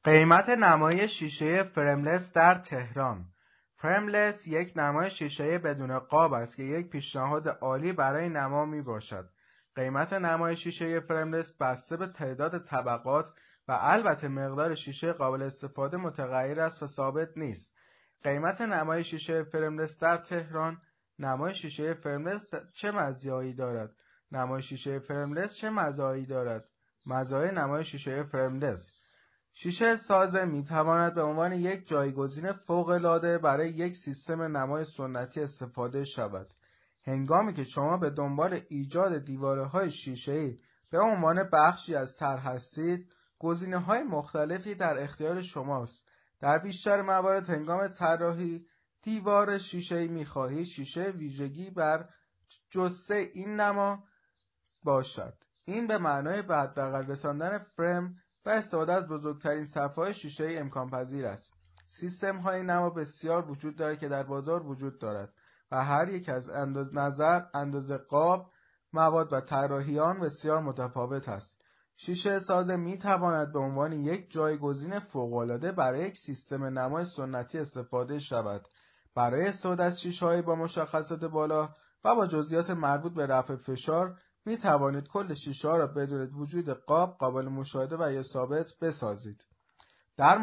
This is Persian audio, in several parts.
قیمت نمای شیشه فرملس در تهران. فرملس یک نمای شیشه‌ای بدون قاب است که یک پیشنهاد عالی برای نما میباشد. قیمت نمای شیشه فرملس بسته به تعداد طبقات و البته مقدار شیشه قابل استفاده متغیر است و ثابت نیست. قیمت نمای شیشه فرملس در تهران. نمای شیشه فرملس چه مزایایی دارد؟ نمای شیشه فرملس چه مزایایی دارد؟ مزایای نمای شیشه فرملس: شیشه سازه می‌تواند به عنوان یک جایگزین فوق‌العاده برای یک سیستم نمای سنتی استفاده شود. هنگامی که شما به دنبال ایجاد دیواره‌های شیشه‌ای به عنوان بخشی از طرح هستید، گزینه‌های مختلفی در اختیار شماست. در بیشتر موارد هنگام طراحی دیوار شیشه‌ای می‌خواهید شیشه ویژگی بر جثه این نما باشد. این به معنای به حداقل رساندن فرم و استفاده از بزرگترین صفحه‌های شیشه‌ای امکان پذیر است. سیستم‌های نما بسیار وجود دارد که در بازار وجود دارد و هر یک از اندازه قاب، مواد و طراحی آن بسیار متفاوت است. شیشه سازه می‌تواند به عنوان یک جایگزین فوق‌العاده برای یک سیستم نمای سنتی استفاده شود. برای استفاده از شیشه‌های با مشخصات بالا و با جزئیات مربوط به رفع فشار می توانید کل شیشه‌ها را بدون وجود قاب قابل مشاهده و یا ثابت بسازید. در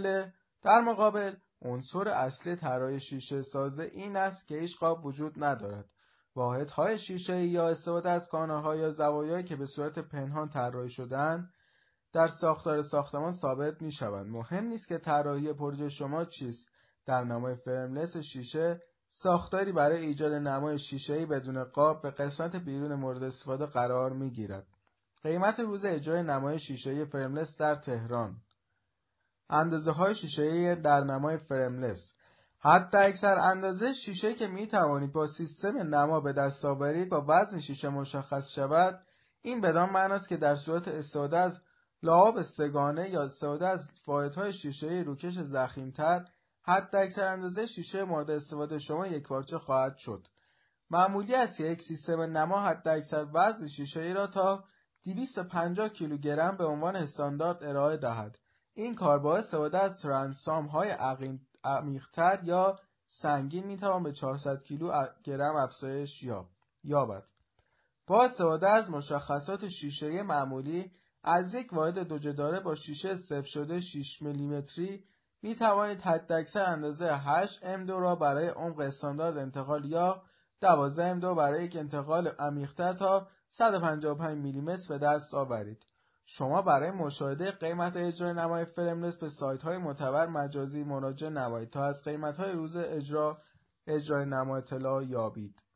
مقابل عنصر اصلی طراحی شیشه سازه این است که هیچ قاب وجود ندارد. واحدهای شیشه‌ای یا استفاده از کانال‌ها یا زوایایی که به صورت پنهان طراحی شده‌اند در ساختار ساختمان ثابت می‌شوند. مهم نیست که طراحی پروژه شما چیست. در نمای فرملس شیشه، ساختاری برای ایجاد نمای شیشه‌ای بدون قاب به قسمت بیرون مورد استفاده قرار می‌گیرد. قیمت روز اجرای نمای شیشه‌ای فرملس در تهران. اندازه‌های شیشه‌ای در نمای فرملس: حداکثر اندازه شیشه‌ای که می‌توانید با سیستم نما به دست آورید با وزن شیشه مشخص شود. این بدان معناست که در صورت استفاده از لعاب سه‌گانه یا استفاده از واحدهای شیشه‌ای روکش ضخیم‌تر، حداکثر اندازه شیشه مورد استفاده شما یکپارچه خواهد شد. معمولی است که یک سیستم نما حداکثر وزن شیشه‌ای را تا 250 کیلوگرم به عنوان استاندارد ارائه دهد. این کار با استفاده از ترانسام‌های عمیق‌تر یا سنگین می‌توان به 400 کیلوگرم افزایش یابد. با استفاده از مشخصات شیشه‌ای معمولی از یک واحد دوجداره با شیشه صفر شده 6 میلیمتری می توانید حداکثر اندازه 8 M2 را برای عمق استاندارد انتقال یا 12 M2 برای یک انتقال عمیق‌تر تا 155 میلیمتر به دست آورید. شما برای مشاهده قیمت اجرای نمای فرملس به سایت‌های معتبر مجازی مراجعه نمایید تا از قیمت‌های روز اجرای نما اطلاع یابید.